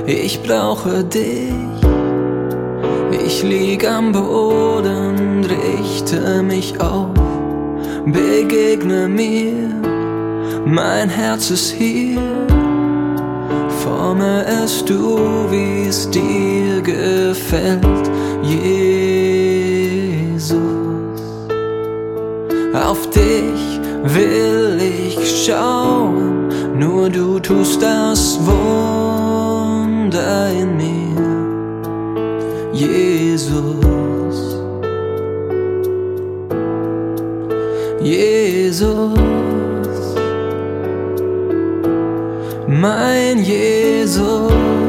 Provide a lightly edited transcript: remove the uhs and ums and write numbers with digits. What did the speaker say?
Ich brauche dich. Ich lieg am Boden, richte mich auf, begegne mir, mein Herz ist hier. Forme es du, wie's dir gefällt, Jesus. Auf dich will ich schauen, nur du tust das Wunder in mir, Jesus. Jesus, mein Jesus.